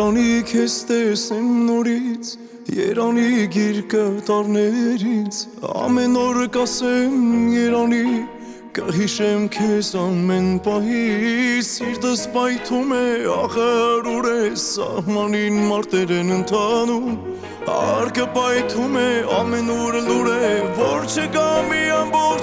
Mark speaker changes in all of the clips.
Speaker 1: Երանի քեզ տեսեմ նորից, երանի գիրկը տարներից, ամեն օր կասեմ երանի, կհիշեմ քեզ ամեն պահի, սիրտս պայթում է, ախր ուր է սահմանին մարտեր են ընթանում, արկը պայթում է, ամեն ուր լուր է, որ չկա մի ամբողջ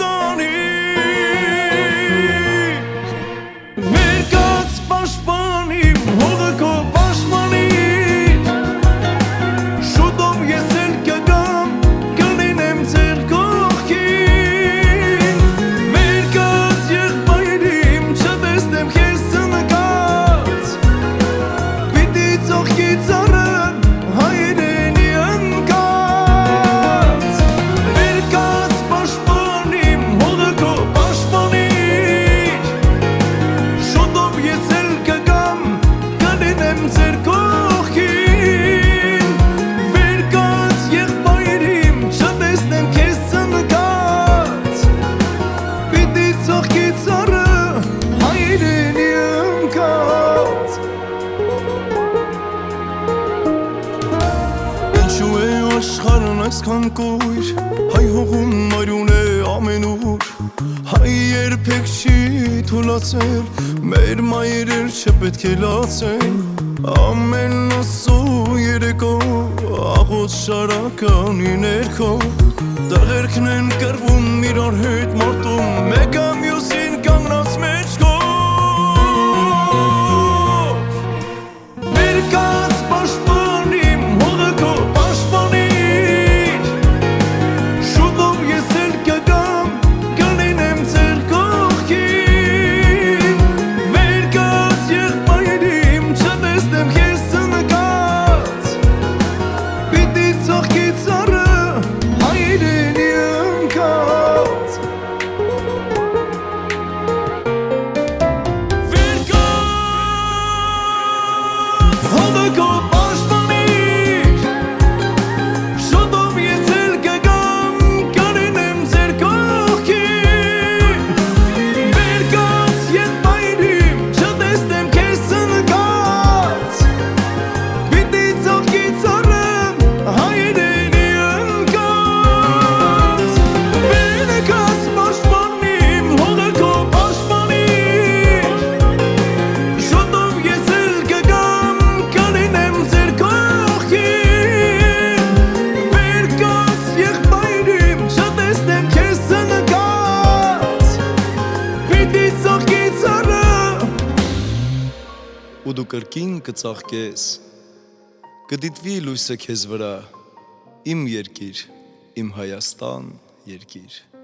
Speaker 1: ընտանիք, վեր կաց պաշտպանիմ, հողը քո պաշտպանիր, շուտով ես էլ կգամ, կլինեմ ձեր կողքին, վեր կաց եղբայրիմ, չտեսնեմ քեզ ծնկած, պիտի ծողքի ծառան, հայրենի ընկած, վեր կաց պաշտպանիմ, հողը քո պաշտպանիր, շուտով ես էլ կգամ, կլինեմ ձեր կողքին, վեր կաց եղբայրիմ, չտեսնեմ քեզ ծնկած, պիտի ծողքի ծառը, հայրենի ընկած, ինչու է աշխարհն այսքան կույր, հայ հողում արյուն է ամենուր, հայ երբեք չի թուլացել, մեր մայրեր չպետք է լացեն, ամեն ասու երեկո, աղոտ շարականի ներքո, տղերքն են կռվում իրար հետ մարտում, մեկը մյուսին կանգնած մեջքով, վեր կաց պաշտպանիմ, հողը քո պաշտպանիր, շուտով ես էլ կգամ, կլինեմ ձեր կողքին, վեր կաց եղբայրիմ, չտեսնեմ քեզ ծնկած, պիտի ծողքի ծառը, հայրենի ընկած, վեր կաց, հողը քո պաշտպանիր, շուտով ես էլ կգամ, կլինեմ ձեր կողքին, վեր կաց եղբայրիմ, չտեսնեմ քեզ ծնկած, պիտի ծողքի ծառը, հայրենի ընկած, վեր կաց պաշտպանիմ, հողը քո պաշտպանիր, շուտով ես էլ կգամ, կլինեմ ձեր կողքին, վեր կաց եղբայրիմ, չտեսնեմ քեզ ծնկած, պիտի ծողքի ծառը, ու դու կրկին կծաղկես, կդիտվի լույսը քեզ վրա, իմ երկիր, իմ Հայաստան երկիր։